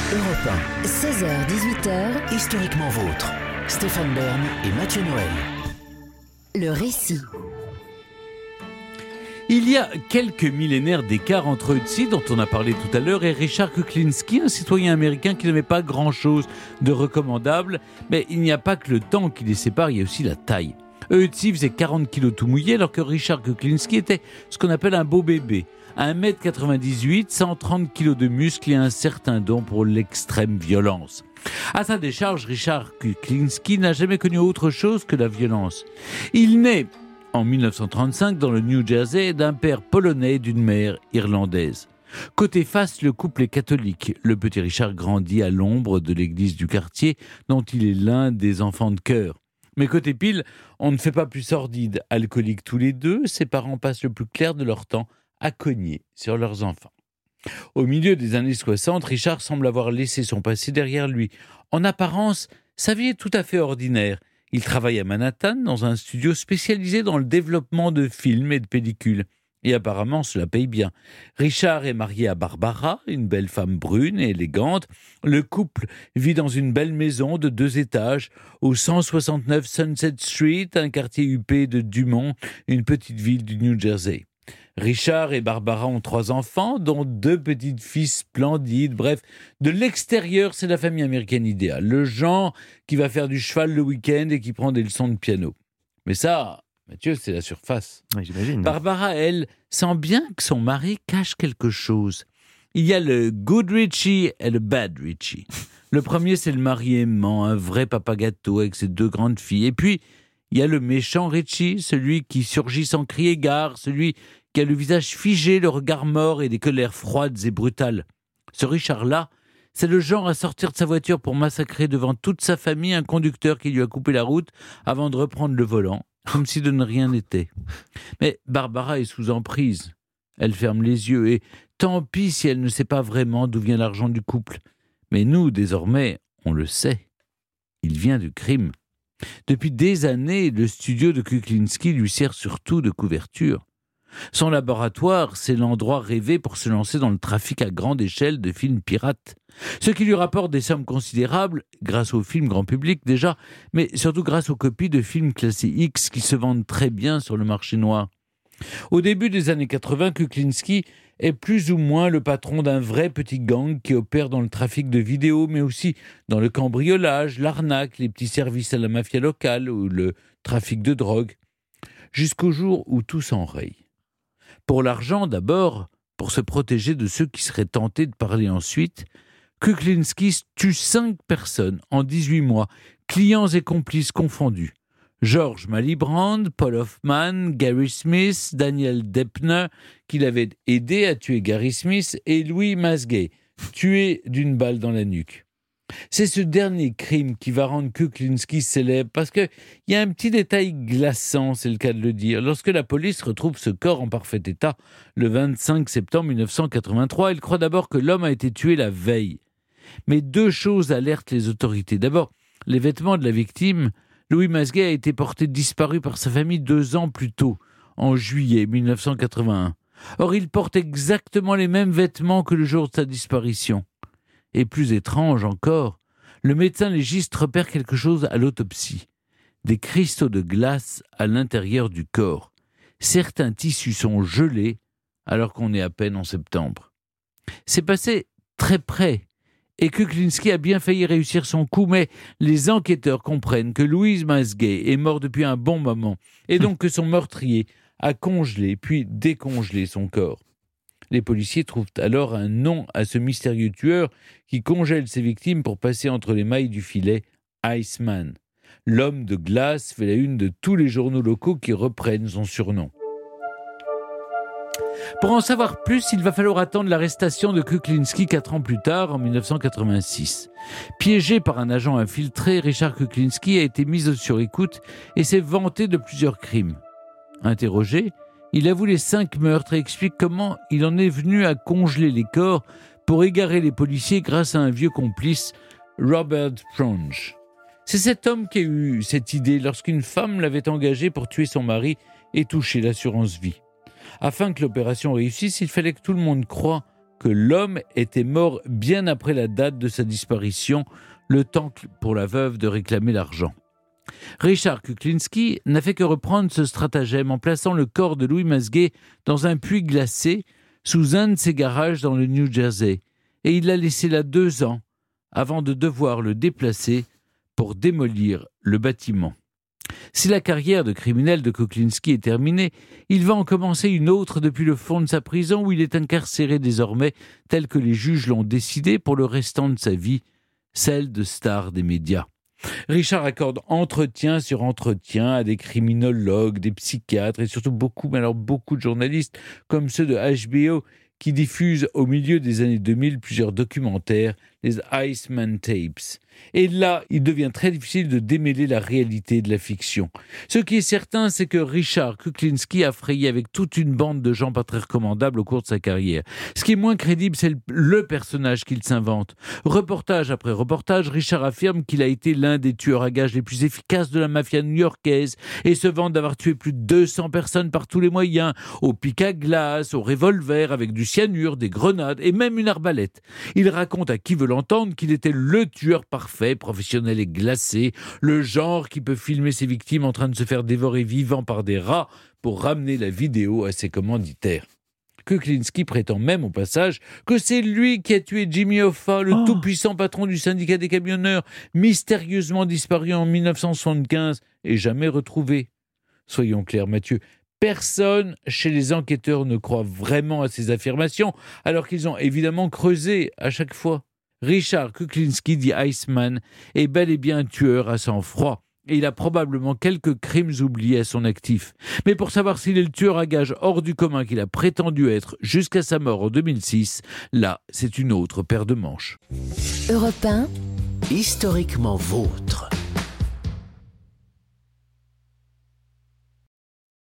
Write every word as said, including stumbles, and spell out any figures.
Europe un. seize heures dix-huit heures. Historiquement vôtre. Stéphane Bern et Mathieu Noël. Le récit. Il y a quelques millénaires d'écart entre Ötzi, dont on a parlé tout à l'heure, et Richard Kuklinski, un citoyen américain qui n'avait pas grand-chose de recommandable. Mais il n'y a pas que le temps qui les sépare, il y a aussi la taille. Ötzi faisait quarante kilos tout mouillé, alors que Richard Kuklinski était ce qu'on appelle un beau bébé. un mètre quatre-vingt-dix-huit, cent trente kilos de muscles et un certain don pour l'extrême violence. À sa décharge, Richard Kuklinski n'a jamais connu autre chose que la violence. Il naît en dix-neuf cent trente-cinq dans le New Jersey d'un père polonais et d'une mère irlandaise. Côté face, le couple est catholique. Le petit Richard grandit à l'ombre de l'église du quartier, dont il est l'un des enfants de chœur. Mais côté pile, on ne fait pas plus sordide. Alcooliques tous les deux, ses parents passent le plus clair de leur temps à cogner sur leurs enfants. Au milieu des années soixante, Richard semble avoir laissé son passé derrière lui. En apparence, sa vie est tout à fait ordinaire. Il travaille à Manhattan dans un studio spécialisé dans le développement de films et de pellicules. Et apparemment, cela paye bien. Richard est marié à Barbara, une belle femme brune et élégante. Le couple vit dans une belle maison de deux étages au cent soixante-neuf Sunset Street, un quartier huppé de Dumont, une petite ville du New Jersey. Richard et Barbara ont trois enfants, dont deux petites filles splendides. Bref, de l'extérieur, c'est la famille américaine idéale. Le genre qui va faire du cheval le week-end et qui prend des leçons de piano. Mais ça, Mathieu, c'est la surface. Oui, j'imagine. Barbara, elle, sent bien que son mari cache quelque chose. Il y a le good Richie et le bad Richie. Le premier, c'est le mari aimant, un vrai papa gâteau avec ses deux grandes filles. Et puis, il y a le méchant Richie, celui qui surgit sans crier gare, celui qui a le visage figé, le regard mort et des colères froides et brutales. Ce Richard-là, c'est le genre à sortir de sa voiture pour massacrer devant toute sa famille un conducteur qui lui a coupé la route avant de reprendre le volant, comme si de ne rien n'était. Mais Barbara est sous emprise. Elle ferme les yeux et tant pis si elle ne sait pas vraiment d'où vient l'argent du couple. Mais nous, désormais, on le sait. Il vient du crime. Depuis des années, le studio de Kuklinski lui sert surtout de couverture. Son laboratoire, c'est l'endroit rêvé pour se lancer dans le trafic à grande échelle de films pirates. Ce qui lui rapporte des sommes considérables, grâce aux films grand public déjà, mais surtout grâce aux copies de films classés X qui se vendent très bien sur le marché noir. Au début des années quatre-vingts, Kuklinski est plus ou moins le patron d'un vrai petit gang qui opère dans le trafic de vidéos, mais aussi dans le cambriolage, l'arnaque, les petits services à la mafia locale ou le trafic de drogue, jusqu'au jour où tout s'enraye. Pour l'argent d'abord, pour se protéger de ceux qui seraient tentés de parler ensuite, Kuklinski tue cinq personnes en dix-huit mois, clients et complices confondus. George Malibrand, Paul Hoffman, Gary Smith, Daniel Deppner, qui l'avait aidé à tuer Gary Smith, et Louis Masgay, tué d'une balle dans la nuque. C'est ce dernier crime qui va rendre Kuklinski célèbre, parce qu'il y a un petit détail glaçant, c'est le cas de le dire. Lorsque la police retrouve ce corps en parfait état, le vingt-cinq septembre dix-neuf cent quatre-vingt-trois, il croit d'abord que l'homme a été tué la veille. Mais deux choses alertent les autorités. D'abord, les vêtements de la victime. Louis Masgay a été porté disparu par sa famille deux ans plus tôt, en juillet dix-neuf cent quatre-vingt-un. Or, il porte exactement les mêmes vêtements que le jour de sa disparition. Et plus étrange encore, le médecin légiste repère quelque chose à l'autopsie. Des cristaux de glace à l'intérieur du corps. Certains tissus sont gelés alors qu'on est à peine en septembre. C'est passé très près. Et Kuklinski a bien failli réussir son coup, mais les enquêteurs comprennent que Louis Masgay est mort depuis un bon moment, et donc que son meurtrier a congelé puis décongelé son corps. Les policiers trouvent alors un nom à ce mystérieux tueur qui congèle ses victimes pour passer entre les mailles du filet, Iceman. L'homme de glace fait la une de tous les journaux locaux qui reprennent son surnom. Pour en savoir plus, il va falloir attendre l'arrestation de Kuklinski quatre ans plus tard, en dix-neuf cent quatre-vingt-six. Piégé par un agent infiltré, Richard Kuklinski a été mis sur écoute et s'est vanté de plusieurs crimes. Interrogé, il avoue les cinq meurtres et explique comment il en est venu à congeler les corps pour égarer les policiers grâce à un vieux complice, Robert Pronge. C'est cet homme qui a eu cette idée lorsqu'une femme l'avait engagé pour tuer son mari et toucher l'assurance vie. Afin que l'opération réussisse, il fallait que tout le monde croie que l'homme était mort bien après la date de sa disparition, le temps pour la veuve de réclamer l'argent. Richard Kuklinski n'a fait que reprendre ce stratagème en plaçant le corps de Louis Masguet dans un puits glacé sous un de ses garages dans le New Jersey, et il l'a laissé là deux ans avant de devoir le déplacer pour démolir le bâtiment. Si la carrière de criminel de Kuklinski est terminée, il va en commencer une autre depuis le fond de sa prison où il est incarcéré désormais, tel que les juges l'ont décidé pour le restant de sa vie, celle de star des médias. Richard accorde entretien sur entretien à des criminologues, des psychiatres et surtout beaucoup, mais alors beaucoup de journalistes comme ceux de H B O qui diffusent au milieu des années deux mille plusieurs documentaires, les Iceman Tapes. Et là, il devient très difficile de démêler la réalité de la fiction. Ce qui est certain, c'est que Richard Kuklinski a frayé avec toute une bande de gens pas très recommandables au cours de sa carrière. Ce qui est moins crédible, c'est le personnage qu'il s'invente. Reportage après reportage, Richard affirme qu'il a été l'un des tueurs à gages les plus efficaces de la mafia new-yorkaise et se vante d'avoir tué plus de deux cents personnes par tous les moyens, au pic à glace, au revolver, avec du cyanure, des grenades et même une arbalète. Il raconte à qui veut l'entendre qu'il était le tueur parfait, professionnel et glacé, le genre qui peut filmer ses victimes en train de se faire dévorer vivant par des rats pour ramener la vidéo à ses commanditaires. Kuklinski prétend même au passage que c'est lui qui a tué Jimmy Hoffa, le oh. tout-puissant patron du syndicat des camionneurs, mystérieusement disparu en dix-neuf cent soixante-quinze et jamais retrouvé. Soyons clairs, Mathieu, personne chez les enquêteurs ne croit vraiment à ces affirmations, alors qu'ils ont évidemment creusé à chaque fois. Richard Kuklinski, dit Iceman, est bel et bien un tueur à sang-froid. Et il a probablement quelques crimes oubliés à son actif. Mais pour savoir s'il est le tueur à gages hors du commun qu'il a prétendu être jusqu'à sa mort en deux mille six, là, c'est une autre paire de manches. Europe un, historiquement vôtre.